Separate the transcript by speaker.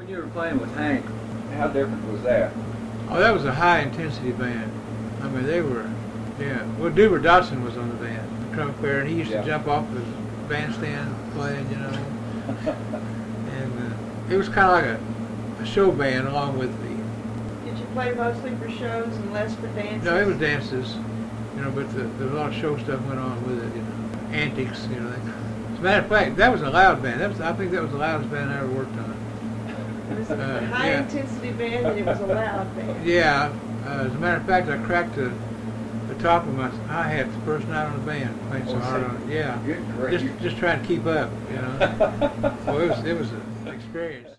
Speaker 1: you were playing with Hank, how different was that?
Speaker 2: Oh, that was a high-intensity band. I mean, they were, yeah. Well, Dewar Dotson was on the band, the trumpet player, and he used to jump off his bandstand playing, you know. And it was kind of like a show band along with the...
Speaker 3: Did you play mostly for shows and less for dances?
Speaker 2: No, it was dances, you know, but there was a lot of show stuff went on with it, you know. Antics, you know. As a matter of fact, that was a loud band. I think that was the loudest band I ever worked on.
Speaker 3: It was a high-intensity band and it was a loud band.
Speaker 2: Yeah. As a matter of fact, I cracked the top of my hi-hat the first night on the band, playing so hard on it. Yeah.
Speaker 1: Good grief.
Speaker 2: Just trying to keep up, you know. Well, it was an experience.